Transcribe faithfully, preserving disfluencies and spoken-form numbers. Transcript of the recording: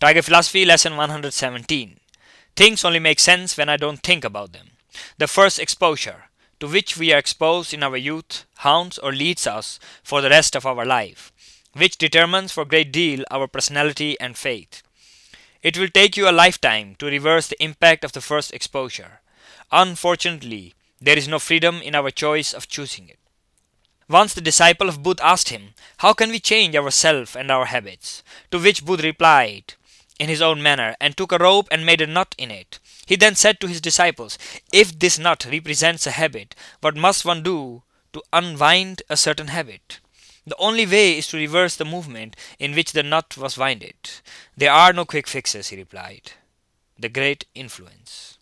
Tiger Philosophy Lesson one hundred seventeen. Things only make sense when I don't think about them. The first exposure, to which we are exposed in our youth, haunts or leads us for the rest of our life, which determines for a great deal our personality and faith. It will take you a lifetime to reverse the impact of the first exposure. Unfortunately, there is no freedom in our choice of choosing it. Once the disciple of Buddha asked him, "How can we change ourselves and our habits?" To which Buddha replied, in his own manner, and took a rope and made a knot in it. He then said to his disciples, "If this knot represents a habit, what must one do to unwind a certain habit?" The only way is to reverse the movement in which the knot was winded. "There are no quick fixes," he replied. The Great Influence.